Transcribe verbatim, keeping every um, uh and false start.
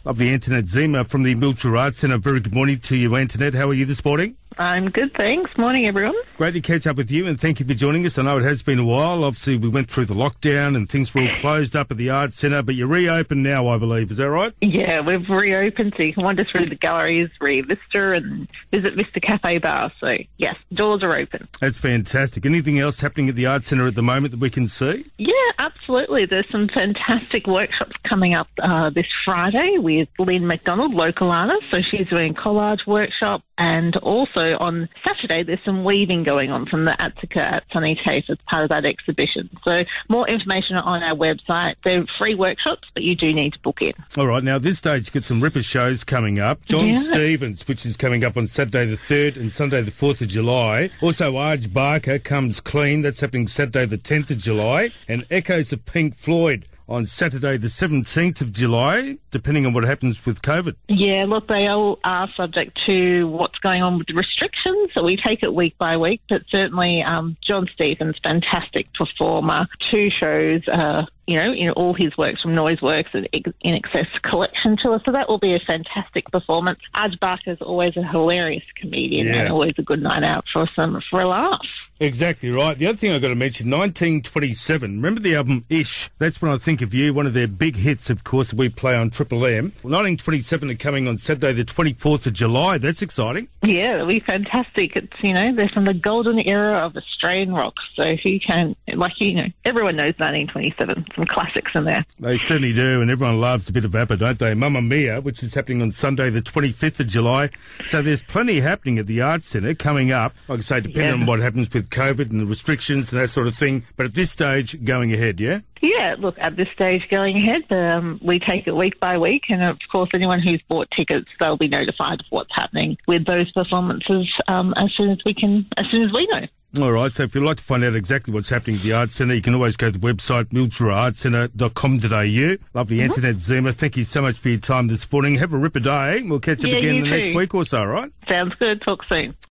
Lovely Antoinette Zima from the Mildura Arts Centre. Very good morning to you, Antoinette. How are you this morning? I'm good, thanks. Morning, everyone. Great to catch up with you, and thank you for joining us. I know it has been a while. Obviously, we went through the lockdown and things were all closed up at the Arts Centre, but you're reopened now, I believe. Is that right? Yeah, we've reopened, so you can wander through the galleries, read Vista, and visit Vista Cafe Bar. So, yes, doors are open. That's fantastic. Anything else happening at the Arts Centre at the moment that we can see? Yeah, absolutely. There's some fantastic workshops coming up uh, this Friday with Lynn McDonald, local artist. So she's doing a collage workshop. And also on Saturday, there's some weaving going on from the Atsika at Sunny Taste as part of that exhibition. So more information on our website. They're free workshops, but you do need to book in. All right. Now, at this stage, you've got some ripper shows coming up. John Yeah. Stevens, which is coming up on Saturday the third and Sunday the fourth of July. Also, Arj Barker Comes Clean. That's happening Saturday the tenth of July. And Echoes of Pink Floyd on Saturday the seventeenth of July, depending on what happens with COVID. Yeah, look, they all are subject to what's going on with the restrictions, so we take it week by week, but certainly um, John Stevens, fantastic performer, two shows, uh, you know, in all his works from Noiseworks and In Excess collection to us, so that will be a fantastic performance. Arj Barker is always a hilarious comedian Yeah. and always a good night out for some for a laugh. Exactly right. The other thing I've got to mention, nineteen twenty-seven. Remember the album Ish? That's when I think of you, one of their big hits, of course, that we play on Triple M. Well, nineteen twenty-seven are coming on Saturday the twenty-fourth of July. That's exciting. Yeah, it'll be fantastic. It's, you know, they're from the golden era of Australian rock, so if you can, like, you know, everyone knows nineteen twenty-seven, some classics in there. They certainly do, and everyone loves a bit of ABBA, don't they? Mamma Mia, which is happening on Sunday the twenty-fifth of July. So there's plenty happening at the Arts Centre coming up, like I say, depending Yeah. on what happens with COVID and the restrictions and that sort of thing. But at this stage, going ahead, yeah? Yeah, look, at this stage going ahead, um, we take it week by week, and of course anyone who's bought tickets, they'll be notified of what's happening with those performances um, as soon as we can, as soon as we know. All right, so if you'd like to find out exactly what's happening at the Arts Centre, you can always go to the website, mildura arts centre dot com dot a u. Lovely, mm-hmm. Antoinette Zima, thank you so much for your time this morning. Have a ripper day. We'll catch up Yeah, again you the too. next week or so, all right? Sounds good. Talk soon.